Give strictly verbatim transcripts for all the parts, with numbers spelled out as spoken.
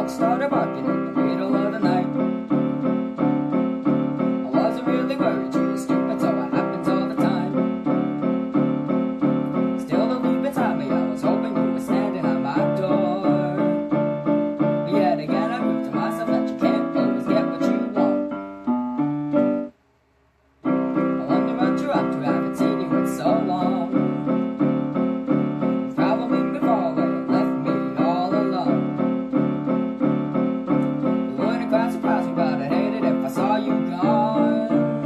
dogs started barking in the middle of the night. I wasn't really worried, she was stupid, so it happens all the time. Still don't leave beside me, I was hoping you were standing at my door. But yet again I proved to myself that you can't always get what you want. I wonder what you're up to, I haven't seen you in so long. You've probably been far away and left me all alone. It wouldn't quite surprise me, but I'd hate it if I saw you gone.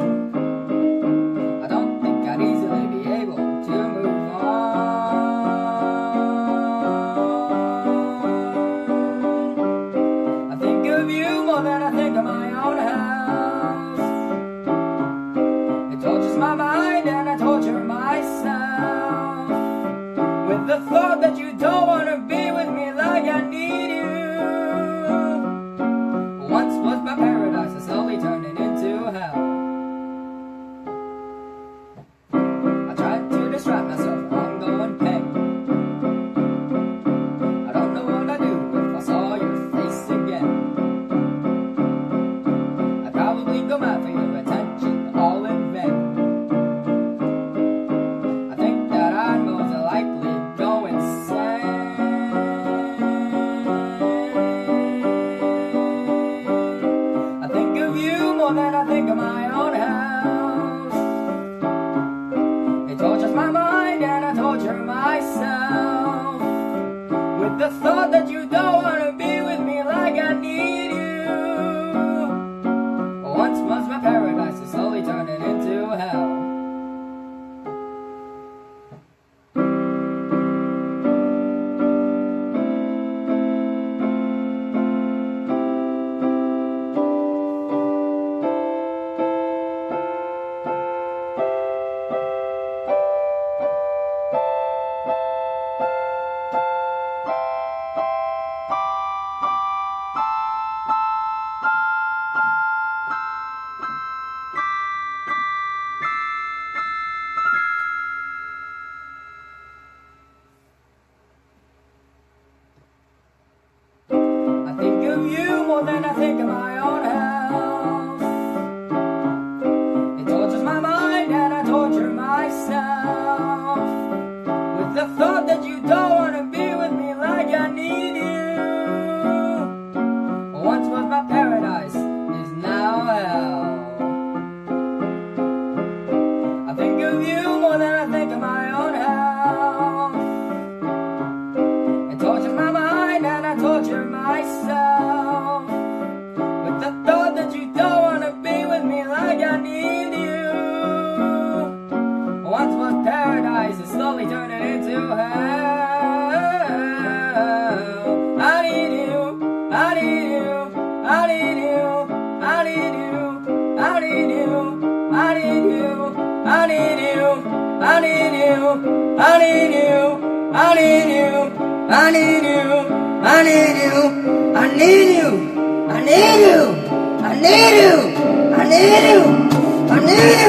I don't think I'd easily be able to move on. I think of you more than I think of my own house. It tortures my mind and I torture myself with the thought that you don't want to be with me like I need you. Once was my paradise, it's slowly turning into hell. I tried to distract myself from ongoing pain. I don't know what I'd do if I saw your face again. I'd probably go mad for your attention, all in vain. I think that I'd most likely go insane. I think of you more than I think of my own house. It tortures my mind and I torture myself with the thought that you don't want to be with me like I need you. Once was my paradise, it's slowly turning into hell. I think of you more than I think of my own house. It tortures my mind and I torture myself with the thought that you don't want to be with me like I need you. Once was my paradise, is now hell. I think of you more than I think of my own house. It tortures my mind and I torture myself with the thought that you don't want to be with me like I need you. Once was paradise, it's slowly turning into hell. I need you, I need you, I need you, I need you, I need you, I need you, I need you, I need you, I need you, I need you, I need you, I need you, I need you, I need you, I need you, I need you, I need you.